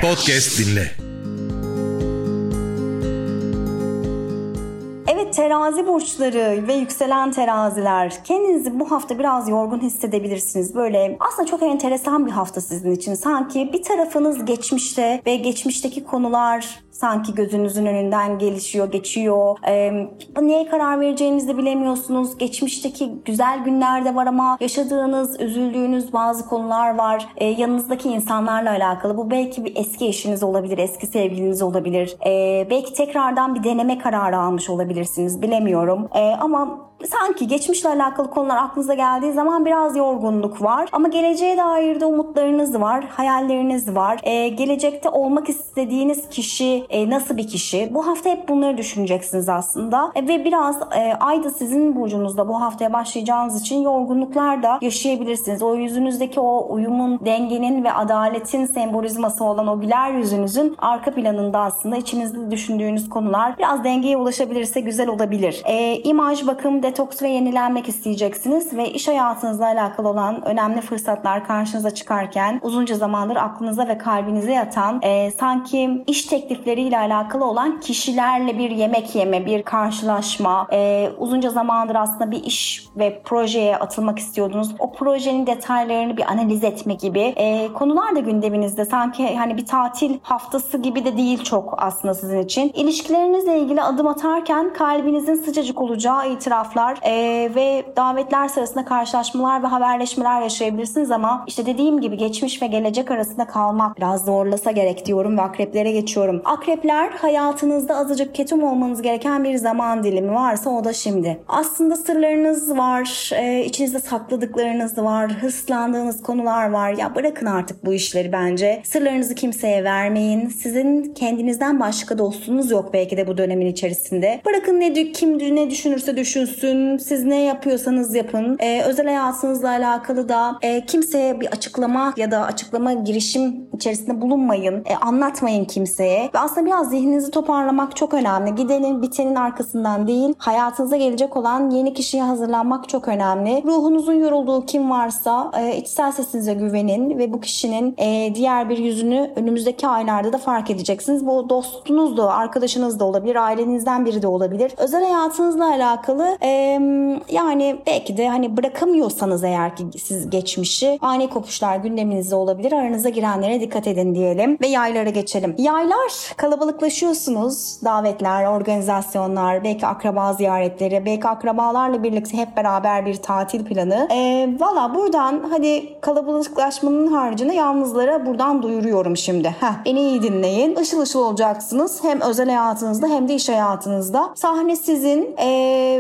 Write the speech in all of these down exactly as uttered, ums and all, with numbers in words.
Podcast dinle. Evet, terazi burçları ve yükselen teraziler, kendinizi bu hafta biraz yorgun hissedebilirsiniz. Böyle aslında çok enteresan bir hafta sizin için. Sanki bir tarafınız geçmişte ve geçmişteki konular sanki gözünüzün önünden gelişiyor, geçiyor. Ee, neye karar vereceğinizi de bilemiyorsunuz. Geçmişteki güzel günler de var ama yaşadığınız, üzüldüğünüz bazı konular var. Ee, yanınızdaki insanlarla alakalı. Bu belki bir eski eşiniz olabilir, eski sevgiliniz olabilir. Ee, belki tekrardan bir deneme kararı almış olabilirsiniz. Bilemiyorum. Ee, ama sanki geçmişle alakalı konular aklınıza geldiği zaman biraz yorgunluk var. Ama geleceğe dair de umutlarınız var, hayalleriniz var. Ee, gelecekte olmak istediğiniz kişi e, nasıl bir kişi? Bu hafta hep bunları düşüneceksiniz aslında. E, ve biraz e, ay da sizin burcunuzda bu haftaya başlayacağınız için yorgunluklar da yaşayabilirsiniz. O yüzünüzdeki o uyumun, dengenin ve adaletin sembolizması olan o güler yüzünüzün arka planında aslında içinizde düşündüğünüz konular biraz dengeye ulaşabilirse güzel olabilir. E, imaj, bakım, detoks ve yenilenmek isteyeceksiniz ve iş hayatınızla alakalı olan önemli fırsatlar karşınıza çıkarken uzunca zamandır aklınıza ve kalbinize yatan e, sanki iş teklifleriyle alakalı olan kişilerle bir yemek yeme, bir karşılaşma, e, uzunca zamandır aslında bir iş ve projeye atılmak istiyordunuz. O projenin detaylarını bir analiz etme gibi e, konular da gündeminizde. Sanki hani bir tatil haftası gibi de değil çok aslında sizin için. İlişkilerinizle ilgili adım atarken kalbinizin sıcacık olacağı itiraflar Ee, ve davetler sırasında karşılaşmalar ve haberleşmeler yaşayabilirsiniz ama işte dediğim gibi geçmiş ve gelecek arasında kalmak biraz zorlasa gerek diyorum ve akreplere geçiyorum. Akrepler, hayatınızda azıcık ketum olmanız gereken bir zaman dilimi varsa o da şimdi. Aslında sırlarınız var, e, içinizde sakladıklarınız var, hırslandığınız konular var. Ya bırakın artık bu işleri bence. Sırlarınızı kimseye vermeyin. Sizin kendinizden başka dostunuz yok belki de bu dönemin içerisinde. Bırakın ne kim ne düşünürse düşünsün. Siz ne yapıyorsanız yapın. Ee, özel hayatınızla alakalı da e, kimseye bir açıklama ya da açıklama girişim içerisinde bulunmayın. E, anlatmayın kimseye. Ve aslında biraz zihninizi toparlamak çok önemli. Gidenin bitenin arkasından değil, hayatınıza gelecek olan yeni kişiye hazırlanmak çok önemli. Ruhunuzun yorulduğu kim varsa e, içsel sesinize güvenin ve bu kişinin e, diğer bir yüzünü önümüzdeki aylarda da fark edeceksiniz. Bu dostunuz da, arkadaşınız da olabilir, ailenizden biri de olabilir. Özel hayatınızla alakalı e, yani belki de hani bırakamıyorsanız eğer ki siz geçmişi, ani kopuşlar gündeminizde olabilir. Aranıza girenlere dikkat edin diyelim ve yaylara geçelim. Yaylar, kalabalıklaşıyorsunuz. Davetler, organizasyonlar, belki akraba ziyaretleri, belki akrabalarla birlikte hep beraber bir tatil planı. E, Valla buradan hadi kalabalıklaşmanın haricinde yalnızlara buradan duyuruyorum şimdi. Heh, beni iyi dinleyin. Işıl ışıl olacaksınız. Hem özel hayatınızda hem de iş hayatınızda. Sahne sizin e,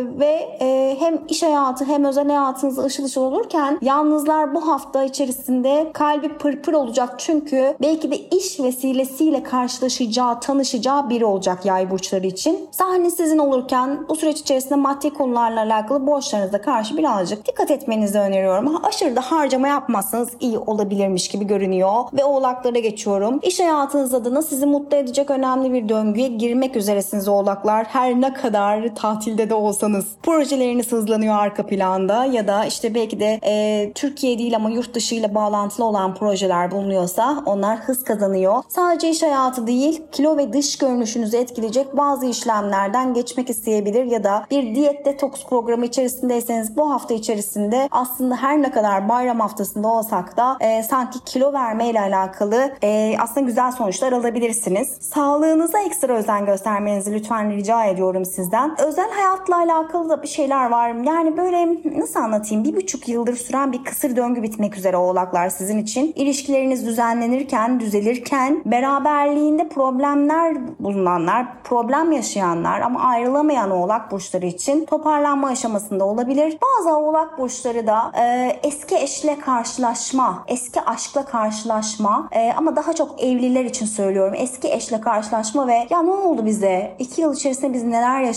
ve e, hem iş hayatı hem özel hayatınız ışıl ışıl olurken yalnızlar bu hafta içerisinde kalbi pırpır olacak çünkü belki de iş vesilesiyle karşılaşacağı, tanışacağı biri olacak yay burçları için. Sahne sizin olurken bu süreç içerisinde maddi konularla alakalı borçlarınıza karşı birazcık dikkat etmenizi öneriyorum. Aşırı da harcama yapmazsanız iyi olabilirmiş gibi görünüyor ve oğlaklara geçiyorum. İş hayatınız adına sizi mutlu edecek önemli bir döngüye girmek üzeresiniz oğlaklar. Her ne kadar tatilde de olsanız. Projeleriniz hızlanıyor arka planda ya da işte belki de e, Türkiye değil ama yurt dışı ile bağlantılı olan projeler bulunuyorsa onlar hız kazanıyor. Sadece iş hayatı değil, kilo ve dış görünüşünüzü etkileyecek bazı işlemlerden geçmek isteyebilir ya da bir diyet detoks programı içerisindeyseniz bu hafta içerisinde aslında her ne kadar bayram haftasında olsak da e, sanki kilo verme ile alakalı e, aslında güzel sonuçlar alabilirsiniz. Sağlığınıza ekstra özen göstermenizi lütfen rica ediyorum sizden. Özel hayatla alakalı da bir şeyler var. Yani böyle nasıl anlatayım? Bir buçuk yıldır süren bir kısır döngü bitmek üzere oğlaklar sizin için. İlişkileriniz düzenlenirken, düzelirken, beraberliğinde problemler bulunanlar, problem yaşayanlar ama ayrılamayan oğlak burçları için toparlanma aşamasında olabilir. Bazı oğlak burçları da e, eski eşle karşılaşma, eski aşkla karşılaşma e, ama daha çok evliler için söylüyorum. Eski eşle karşılaşma ve ya ne oldu bize? İki yıl içerisinde biz neler yaşadık?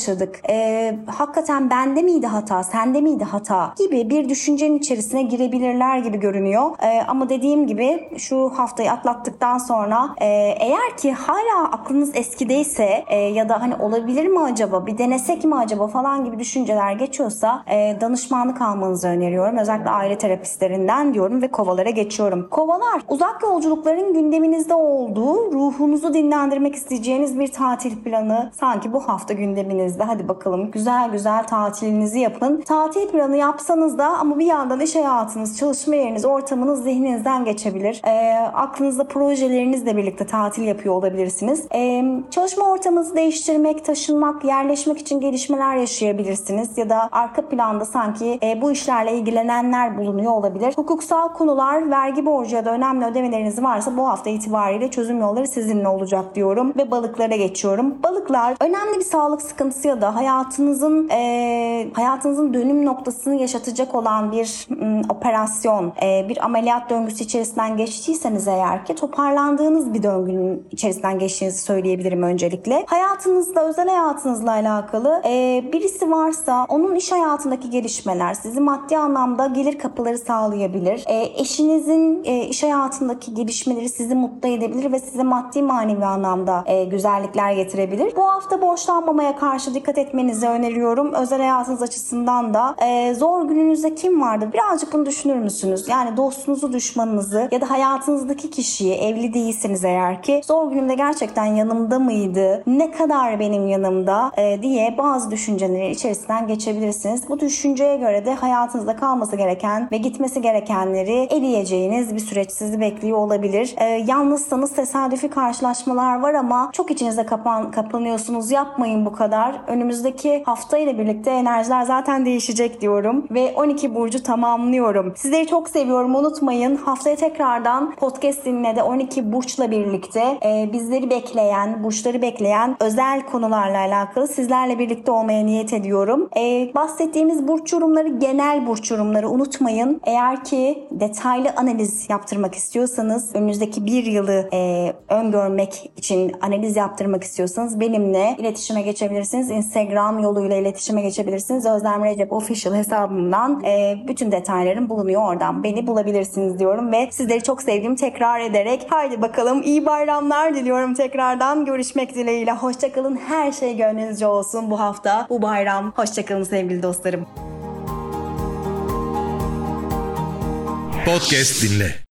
yaşadık? Ee, hakikaten bende miydi hata, sende miydi hata gibi bir düşüncenin içerisine girebilirler gibi görünüyor. Ee, ama dediğim gibi şu haftayı atlattıktan sonra e, eğer ki hala aklınız eskideyse e, ya da hani olabilir mi acaba, bir denesek mi acaba falan gibi düşünceler geçiyorsa e, danışmanlık almanızı öneriyorum. Özellikle aile terapistlerinden diyorum ve kovalara geçiyorum. Kovalar, uzak yolculukların gündeminizde olduğu, ruhunuzu dinlendirmek isteyeceğiniz bir tatil planı sanki bu hafta gündeminizde. Hadi bakalım güzel güzel tatilinizi yapın. Tatil planı yapsanız da ama bir yandan iş hayatınız, çalışma yeriniz, ortamınız zihninizden geçebilir. E, aklınızda projelerinizle birlikte tatil yapıyor olabilirsiniz. E, çalışma ortamınızı değiştirmek, taşınmak, yerleşmek için gelişmeler yaşayabilirsiniz. Ya da arka planda sanki e, bu işlerle ilgilenenler bulunuyor olabilir. Hukuksal konular, vergi borcu ya da önemli ödemeleriniz varsa bu hafta itibariyle çözüm yolları sizinle olacak diyorum ve balıklara geçiyorum. Balıklar, önemli bir sağlık sıkıntısı ya da hayatınızın e, hayatınızın dönüm noktasını yaşatacak olan bir m, operasyon, e, bir ameliyat döngüsü içerisinden geçtiyseniz eğer ki toparlandığınız bir döngünün içerisinden geçtiğinizi söyleyebilirim öncelikle. Hayatınızda, özel hayatınızla alakalı e, birisi varsa onun iş hayatındaki gelişmeler sizi maddi anlamda gelir kapıları sağlayabilir. E, eşinizin e, iş hayatındaki gelişmeleri sizi mutlu edebilir ve size maddi manevi anlamda e, güzellikler getirebilir. Bu hafta borçlanmamaya karşı dikkat etmenizi öneriyorum. Özel hayatınız açısından da e, zor gününüzde kim vardı? Birazcık bunu düşünür müsünüz? Yani dostunuzu, düşmanınızı ya da hayatınızdaki kişiyi, evli değilseniz eğer ki zor günümde gerçekten yanımda mıydı? Ne kadar benim yanımda e, diye bazı düşünceleri içerisinden geçebilirsiniz. Bu düşünceye göre de hayatınızda kalması gereken ve gitmesi gerekenleri eleyeceğiniz bir süreç sizi bekliyor olabilir. E, yalnızsanız tesadüfi karşılaşmalar var ama çok içinize kapan, kapanıyorsunuz. Yapmayın bu kadar. Önümüzdeki hafta ile birlikte enerjiler zaten değişecek diyorum ve on iki burcu tamamlıyorum. Sizleri çok seviyorum. Unutmayın. Haftaya tekrardan podcast dinle on iki burçla birlikte e, bizleri bekleyen, burçları bekleyen özel konularla alakalı sizlerle birlikte olmaya niyet ediyorum. E, bahsettiğimiz burç yorumları genel burç yorumları, unutmayın. Eğer ki detaylı analiz yaptırmak istiyorsanız, önünüzdeki bir yılı e, öngörmek için analiz yaptırmak istiyorsanız benimle iletişime geçebilirsiniz. Instagram yoluyla iletişime geçebilirsiniz. Özlem Recep Official hesabımdan e, bütün detaylarım bulunuyor. Oradan beni bulabilirsiniz diyorum ve sizleri çok sevdiğimi tekrar ederek haydi bakalım iyi bayramlar diliyorum tekrardan. Görüşmek dileğiyle. Hoşçakalın. Her şey gönlünüzce olsun bu hafta, bu bayram. Hoşçakalın sevgili dostlarım. Podcast dinle.